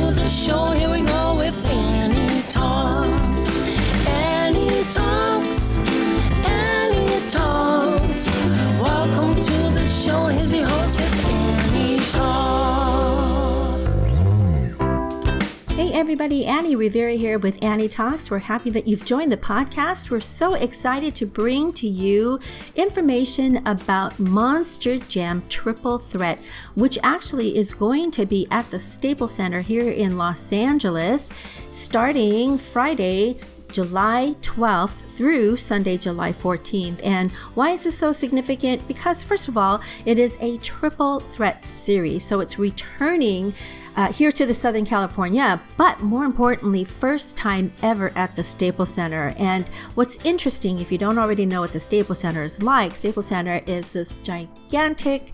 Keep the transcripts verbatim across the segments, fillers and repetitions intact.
the show. Here we go with Annie Talks. Annie Talks. Annie Talks. Welcome to the show. Here's the host. It's Annie Talks. Hey everybody, Annie Rivera here with Annie Talks. We're happy that you've joined the podcast. We're so excited to bring to you information about Monster Jam Triple Threat, which actually is going to be at the Staples Center here in Los Angeles starting Friday, July twelfth through Sunday, July fourteenth. And why is this so significant? Because first of all, it is a triple threat series. So it's returning uh, here to the Southern California, but more importantly, first time ever at the Staples Center. And what's interesting, if you don't already know what the Staples Center is like, Staples Center is this gigantic,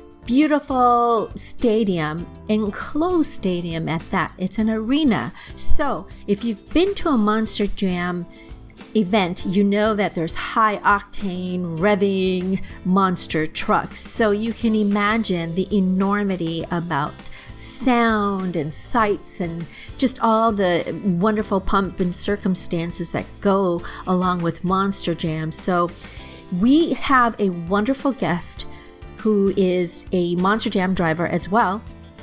beautiful stadium, enclosed stadium at that. It's an arena. So if you've been to a Monster Jam event, you know that there's high octane revving monster trucks. So you can imagine the enormity about sound and sights and just all the wonderful pomp and circumstances that go along with Monster Jam. So we have a wonderful guest who is a Monster Jam driver as well.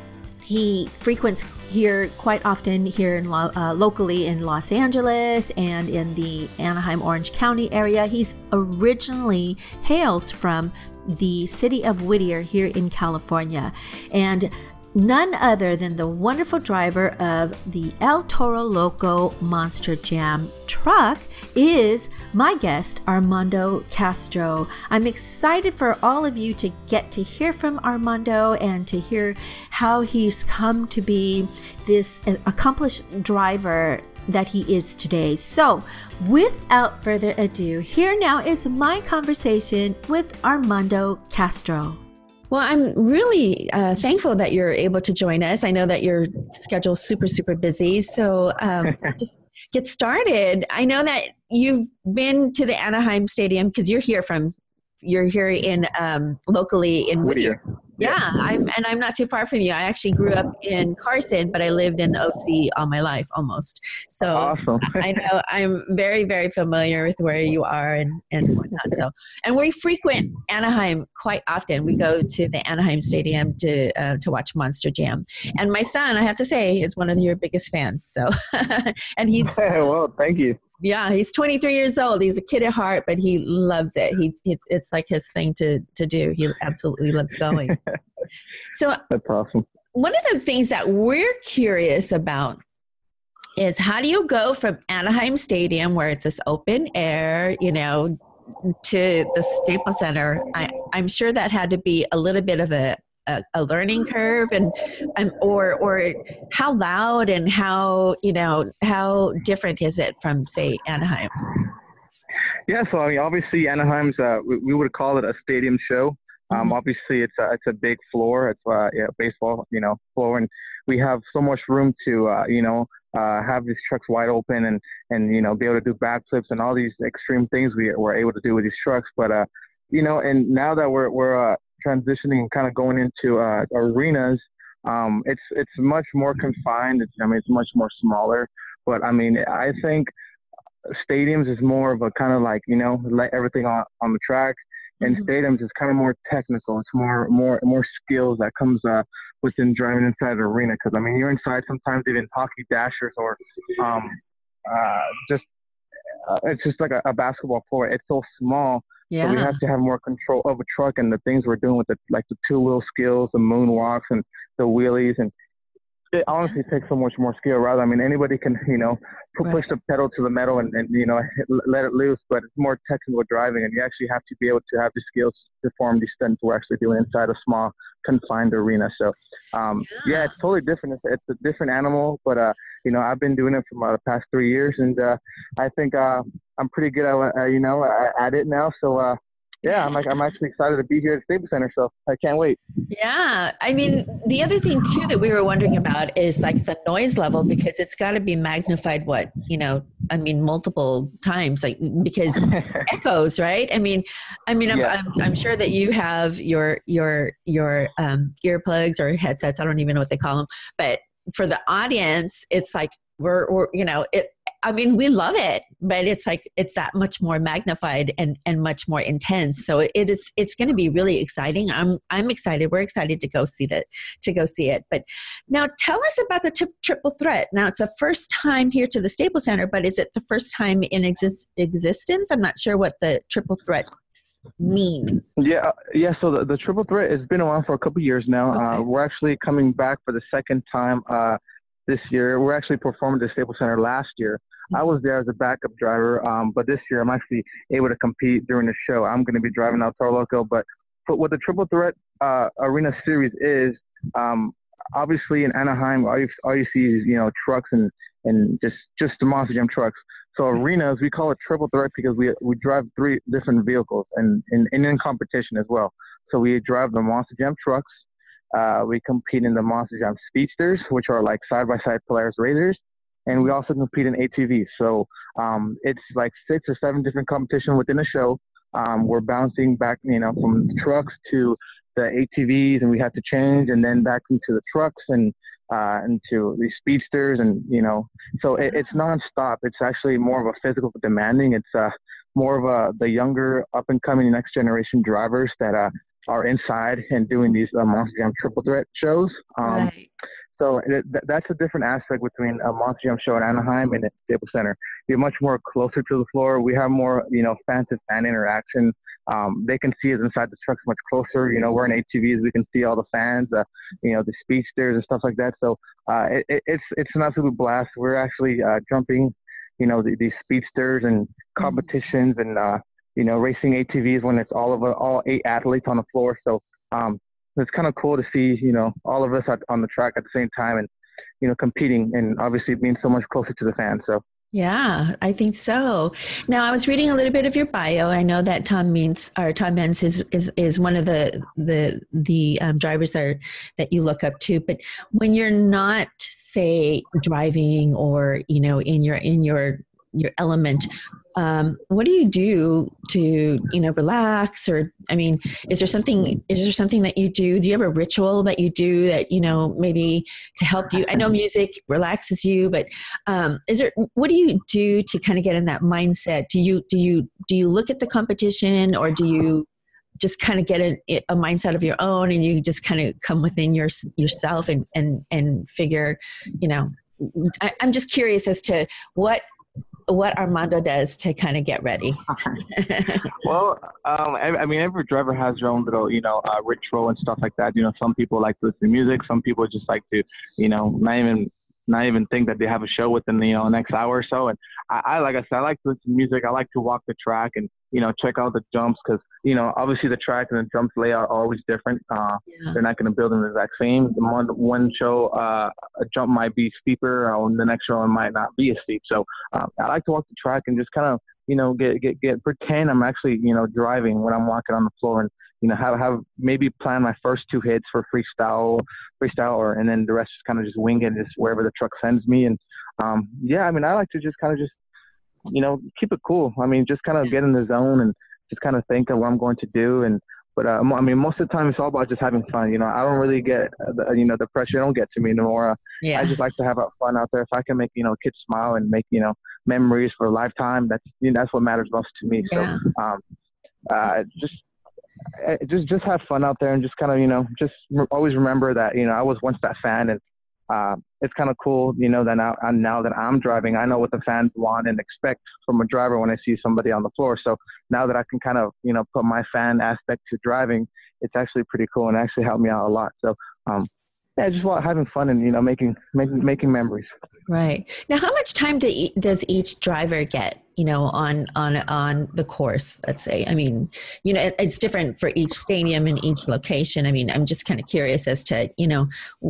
He frequents here quite often here in lo- uh, locally in Los Angeles and in the Anaheim, Orange County area. He's originally hails from the city of Whittier here in California. And none other than the wonderful driver of the El Toro Loco Monster Jam truck is my guest, Armando Castro. I'm excited for all of you to get to hear from Armando and to hear how he's come to be this accomplished driver that he is today. So without further ado, here now is my conversation with Armando Castro. Well, I'm really uh, thankful that you're able to join us. I know that your schedule's super, super busy. So um, just get started. I know that you've been to the Anaheim Stadium because you're here from, you're here in um, locally in Whittier. Whittier. Yeah, I'm, and I'm not too far from you. I actually grew up in Carson, but I lived in O C all my life, almost. So awesome. I know I'm very, very familiar with where you are and, and whatnot. So, and we frequent Anaheim quite often. We go to the Anaheim Stadium to uh, to watch Monster Jam. And my son, I have to say, is one of your biggest fans. So, and he's well, thank you. Yeah, he's twenty-three years old. He's a kid at heart, but he loves it. He, he it's like his thing to to do. He absolutely loves going. So that's awesome. One of the things that we're curious about is how do you go from Anaheim Stadium, where it's this open air, you know, to the Staples Center? I, I'm sure that had to be a little bit of a A, a learning curve, and um, or or how loud and how you know how different is it from, say, Anaheim? Yeah, so I mean, obviously Anaheim's uh, we, we would call it a stadium show. Um, Mm-hmm. Obviously, it's a it's a big floor. It's uh, yeah, baseball, you know, floor, and we have so much room to uh, you know uh, have these trucks wide open and and you know be able to do backflips and all these extreme things we we're able to do with these trucks. But uh, you know, and now that we're we're uh, transitioning and kind of going into uh, arenas, um, it's it's much more confined. It's, I mean, it's much more smaller. But I mean, I think stadiums is more of a kind of like, you know, let everything on, on the track. And mm-hmm. stadiums is kind of more technical. It's more more more skills that comes uh, within driving inside an arena. Because I mean, you're inside sometimes even hockey dashers or um, uh, just uh, it's just like a, a basketball floor. It's so small. Yeah. So we have to have more control of a truck and the things we're doing with the like the two wheel skills, the moonwalks and the wheelies, and it honestly takes so much more skill. Rather, I mean, anybody can you know push Right. the pedal to the metal and, and you know hit, let it loose, but it's more technical driving, and you actually have to be able to have the skills to perform these stunts we're actually doing inside a small confined arena. So um, yeah. yeah, it's totally different. It's, it's a different animal, but uh, you know, I've been doing it for uh, the past three years, and uh, I think uh, I'm pretty good at uh, you know at it now. So uh, yeah, I'm like I'm actually excited to be here at Staples Center, so I can't wait. Yeah, I mean, the other thing too that we were wondering about is like the noise level, because it's got to be magnified. What you know, I mean, multiple times, like because echoes, right? I mean, I mean, I'm, Yeah. I'm, I'm sure that you have your your your um, earplugs or headsets. I don't even know what they call them, but for the audience, it's like we're, we're you know, it. I mean, we love it, but it's like it's that much more magnified and, and much more intense. So it, it is it's going to be really exciting. I'm I'm excited. We're excited to go see that to go see it. But now tell us about the tri- Triple Threat. Now it's the first time here to the Staples Center, but is it the first time in exist- existence? I'm not sure what the Triple Threat means. Yeah, yeah. So the, the Triple Threat has been around for a couple of years now. Okay. Uh, we're actually coming back for the second time uh, this year. We're actually performing at the Staples Center last year. I was there as a backup driver, um, but this year I'm actually able to compete during the show. I'm going to be driving El Toro Loco, but for what the Triple Threat uh, Arena Series is, um, obviously in Anaheim, all you, all you see is, you know, trucks and, and just, just the Monster Jam trucks. So arenas, we call it Triple Threat because we we drive three different vehicles and, and, and in competition as well. So we drive the Monster Jam trucks. Uh, we compete in the Monster Jam Speedsters, which are like side-by-side Polaris Razors. And we also compete in A T Vs. So um, it's like six or seven different competitions within the show. Um, we're bouncing back, you know, from trucks to the A T Vs, and we have to change, and then back into the trucks and uh, into the speedsters, and you know, so it, it's nonstop. It's actually more of a physical demanding. It's uh, more of a the younger, up and coming next generation drivers that uh, are inside and doing these uh, Monster Jam Triple Threat shows. Um, Right. So it, that's a different aspect between a Monster Jam show in Anaheim and at Staples Center. You're much more closer to the floor. We have more, you know, fan to fan interaction. Um, they can see us inside the trucks much closer. You know, we're in A T Vs. We can see all the fans, uh, you know, the speedsters and stuff like that. So uh, it, it's it's an absolute blast. We're actually uh, jumping, you know, the, these speedsters and competitions and, uh, you know, racing A T Vs when it's all of all eight athletes on the floor. So um, it's kind of cool to see, you know, all of us at, on the track at the same time and, you know, competing and obviously being so much closer to the fans. So. Yeah, I think so. Now, I was reading a little bit of your bio. I know that Tom Means or Tom Means is, is, is one of the the the um, drivers that, are, that you look up to. But when you're not, say, driving or you know in your in your your element, um, what do you do to you know relax? Or I mean, is there something is there something that you do? Do you have a ritual that you do that you know maybe to help you? I know music relaxes you, but um, is there what do you do to kind of get in that mindset? Do you do you do you look at the competition, or do you just kind of get a, a mindset of your own, and you just kind of come within your yourself and and and figure, you know? I, I'm just curious as to what. what Armando does to kind of get ready. Well, um, I, I mean, every driver has their own little, you know, uh, ritual and stuff like that. You know, some people like to listen to music. Some people just like to, you know, not even not even think that they have a show within the you know, next hour or so. And I, I, like I said, I like to listen to music. I like to walk the track and, you know, check out the jumps because, you know, obviously the track and the jumps layout are always different. Uh, yeah. They're not going to build them the exact same. The one, one show, uh, a jump might be steeper, or the next show it might not be as steep. So um, I like to walk the track and just kind of, you know, get, get, get, pretend I'm actually, you know, driving when I'm walking on the floor and, you know, have, have maybe plan my first two hits for freestyle, freestyle, or, and then the rest just kind of just wing it just wherever the truck sends me. And um, yeah, I mean, I like to just kind of just, you know, keep it cool. I mean, just kind of get in the zone and just kind of think of what I'm going to do. And, but, uh, I mean, most of the time it's all about just having fun. You know, I don't really get, the, you know, the pressure don't get to me anymore. Uh, yeah. I just like to have fun out there. If I can make, you know, kids smile and make, you know, memories for a lifetime, that's, you know, that's what matters most to me. Yeah. So, um, uh, just, just, just have fun out there and just kind of, you know, just re- always remember that, you know, I was once that fan, and, uh, it's kind of cool, you know, that now, now that I'm driving, I know what the fans want and expect from a driver when I see somebody on the floor. So now that I can kind of, you know, put my fan aspect to driving, it's actually pretty cool and actually helped me out a lot. So, um, yeah, just while having fun and, you know, making, making, making memories. Right. Now, how much time do e- does each driver get, you know, on, on, on the course, let's say? I mean, you know, it, it's different for each stadium and each location. I mean, I'm just kind of curious as to, you know,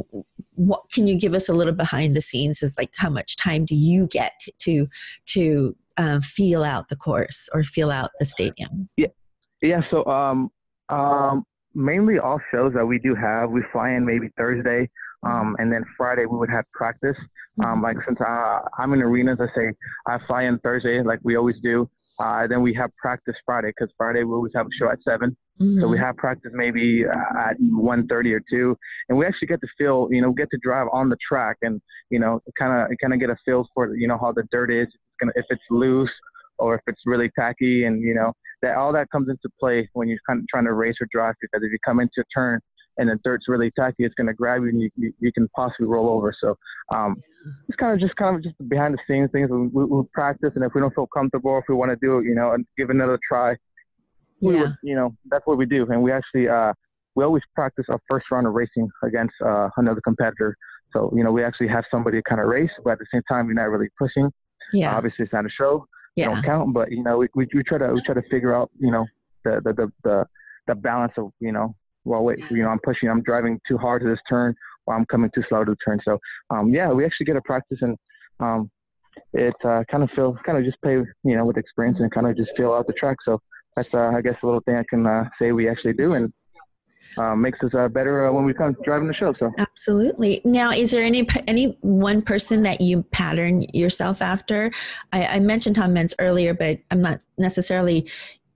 what can you give us a little behind the scenes as like how much time do you get to, to uh, feel out the course or feel out the stadium? Yeah. Yeah. So, um, um, mainly all shows that we do have, we fly in maybe Thursday, um, and then Friday we would have practice. Um, like since uh, I'm in arenas, I say I fly in Thursday like we always do. Uh, then we have practice Friday because Friday we always have a show at seven. Mm-hmm. So we have practice maybe uh, at one thirty or two, and we actually get to feel, you know, get to drive on the track and, you know, kind of kind of get a feel for, you know, how the dirt is, it's gonna, if it's loose or if it's really tacky, and, you know, that all that comes into play when you're kind of trying to race or drive, because if you come into a turn and the dirt's really tacky, it's going to grab you and you, you, you can possibly roll over. So um, it's kind of just kind of just behind the scenes things. We, we, we practice, and if we don't feel comfortable, if we want to do it, you know, and give another try, we yeah. would, you know, that's what we do. And we actually, uh, we always practice our first round of racing against uh, another competitor. So, you know, we actually have somebody to kind of race, but at the same time, you're not really pushing. Yeah. Uh, obviously, it's not a show. Yeah. Don't count, but, you know, we, we we try to we try to figure out, you know, the the the the, the balance of, you know, well, wait, you know, I'm pushing, I'm driving too hard to this turn, or I'm coming too slow to the turn. So, um, yeah, we actually get a practice, and um, it uh, kind of feels kind of just pay, you know, with experience and kind of just feel out the track. So that's, uh, I guess, a little thing I can uh, say we actually do, and uh, makes us uh, better uh, when we come driving the show. So absolutely. Now, is there any any one person that you pattern yourself after? I, I mentioned Tom Meents earlier, but I'm not necessarily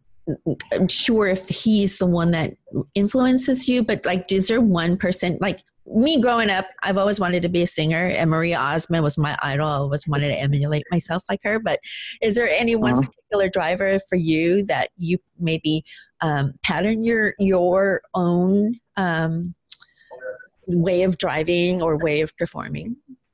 sure if he's the one that influences you. But like, is there one person, like me growing up, I've always wanted to be a singer, and Maria Osmond was my idol. I always wanted to emulate myself like her. But is there any one uh-huh. particular driver for you that you maybe um, pattern your your own um, way of driving or way of performing?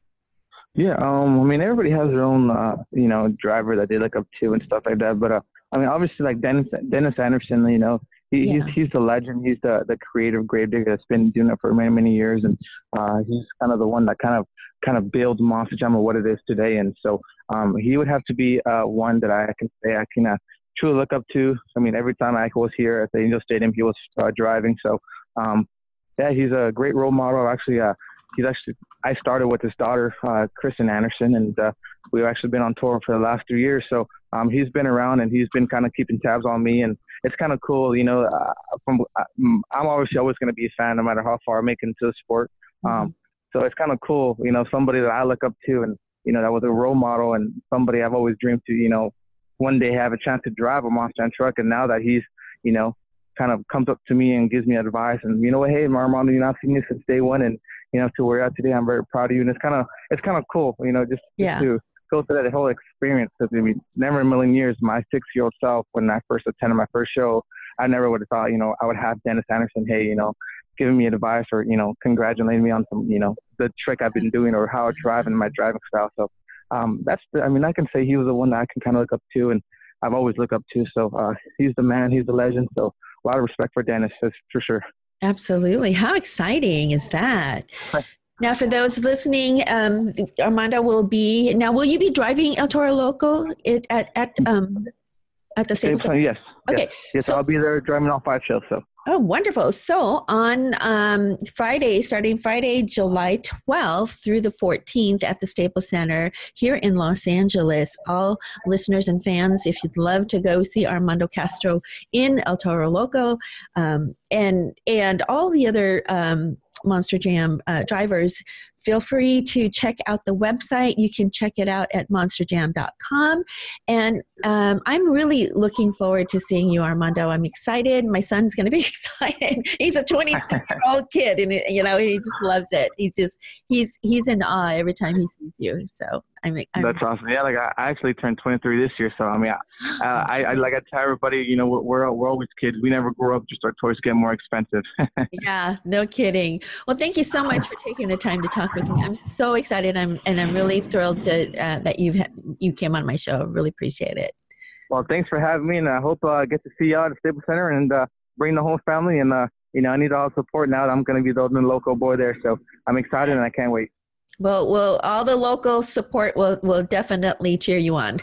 Yeah, um, I mean, everybody has their own, uh, you know, driver that they look up to and stuff like that. But uh, I mean, obviously, like Dennis Dennis Anderson, you know. He, yeah. He's he's the legend. He's the, the creative gravedigger that's been doing it for many many years, and uh, he's kind of the one that kind of kind of builds Monster Jam or what it is today. And so um, he would have to be uh, one that I can say I can uh, truly look up to. I mean, every time I was here at the Angel Stadium, he was uh, driving. So um, yeah, he's a great role model. Actually, uh, he's actually I started with his daughter, uh, Kristen Anderson, and uh, we've actually been on tour for the last three years. So um, he's been around, and he's been kind of keeping tabs on me, and it's kind of cool, you know. Uh, from uh, I'm obviously always going to be a fan, no matter how far I make it into the sport. Um, mm-hmm. So it's kind of cool, you know, somebody that I look up to, and you know, that was a role model, and somebody I've always dreamed to, you know, one day have a chance to drive a Monster Jam truck. And now that he's, you know, kind of comes up to me and gives me advice, and you know, hey, Armando, you know, I've seen you since day one, and you know, to where you're at today, I'm very proud of you. And it's kind of it's kind of cool, you know, just, yeah. just to go through that whole experience. Because I mean, never in a million years, my six-year-old self, when I first attended my first show, I never would have thought, you know, I would have Dennis Anderson, hey, you know, giving me advice or, you know, congratulating me on some, you know, the trick I've been doing or how I drive and my driving style. So um, that's, the, I mean, I can say he was the one that I can kind of look up to, and I've always looked up to. So uh, he's the man, he's the legend. So a lot of respect for Dennis, that's for sure. Absolutely. How exciting is that? Now, for those listening, um, Armando will be, now will you be driving El Toro Loco at, at, at, um, at the same time? Yes. Okay. Yes, yes so, I'll be there driving all five shows. So. Oh, wonderful. So on um, Friday, starting Friday, July twelfth through the fourteenth at the Staples Center here in Los Angeles, all listeners and fans, if you'd love to go see Armando Castro in El Toro Loco, um, and, and all the other um, Monster Jam uh, drivers, feel free to check out the website. You can check it out at monster jam dot com. And um, I'm really looking forward to seeing you, Armando. I'm excited. My son's going to be excited. He's a twenty-two-year-old kid, and you know, he just loves it. He just he's he's in awe every time he sees you. So I'm, I'm that's awesome. Yeah, like I actually turned twenty-three this year. So I mean, I, uh, I, I like I tell everybody, you know, we're we're, we're always kids. We never grow up. Just our toys get more expensive. Yeah, no kidding. Well, thank you so much for taking the time to talk with me. I'm so excited. I'm and I'm really thrilled to, uh, that you've you came on my show. I really appreciate it. Well, thanks for having me, and I hope uh, I get to see you out at Staples Center and uh, bring the whole family. And uh, you know, I need all the support now that I'm going to be the new local boy there. So I'm excited, and I can't wait. Well, well, all the local support will will definitely cheer you on.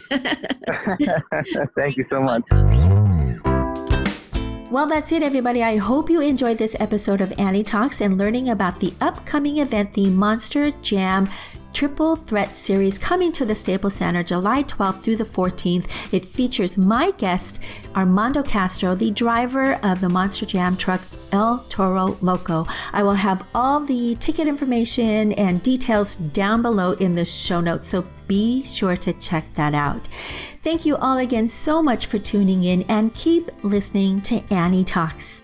Thank you so much. Well, that's it, everybody. I hope you enjoyed this episode of Annie Talks and learning about the upcoming event, the Monster Jam Triple Threat series coming to the Staples Center July twelfth through the fourteenth. It features my guest, Armando Castro, the driver of the Monster Jam truck El Toro Loco. I will have all the ticket information and details down below in the show notes, so be sure to check that out. Thank you all again so much for tuning in, and keep listening to Annie Talks.